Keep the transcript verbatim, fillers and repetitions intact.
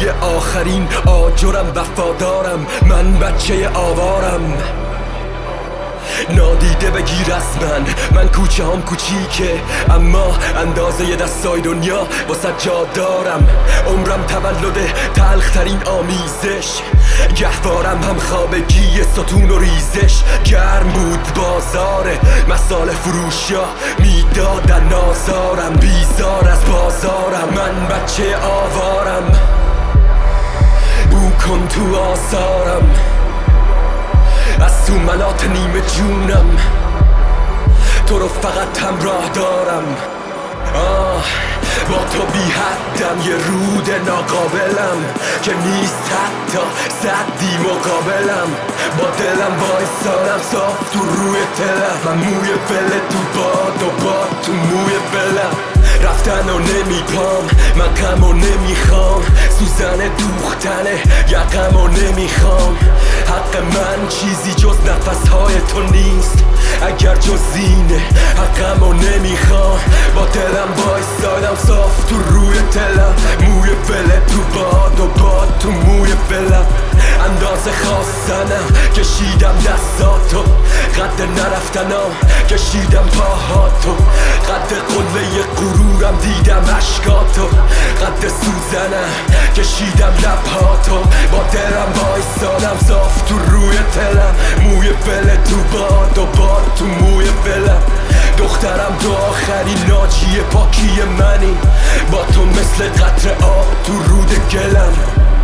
توی آخرین آجرم وفادارم، من بچه آوارم. نادیده بگیر از من، من کوچه هم کوچیکه اما اندازه ی دستای دنیا واسه جا دارم. عمرم تولد تلخترین آمیزش، گهوارم هم خوابگی ستون و ریزش. گرم بود بازار مسال فروشا، میدادن نازارم، بیزار از بازارم. من بچه آوارم، بو کن تو آثارم، از تو ملات نیمه جونم، تو رو فقط همراه دارم. آه با تو بی حدم، یه رود ناقابلم که نیست حتی صدی مقابلم. با دلم وایسادم صاف تو روی تلم، من موی فله تو باد و باد تو موی فلم. رفتن و نمیپام، من غم و نمیخوام، سوزن دوختنه یقم و نمیخوام. حق من چیزی جز نفسهای تو نیست، اگر جز اینه حقم و نمیخوام. با دلم وایسادم صاف تو روی تلم، موی فله تو باد و باد تو موی فلم. اندازه خواستنم کشیدم دستاتو، قد نرفتنم کشیدم پاهاتو، قد قله غرورم دیدم عشقاتو، قد سوزنم کشیدم لبهاتو. با دلم وایسادم صاف تو روی تلم، موی فله تو باد و باد تو موی فلم. دخترم تو آخرین ناجی پاکی منی، با تو مثل قطره آب تو رود گلم.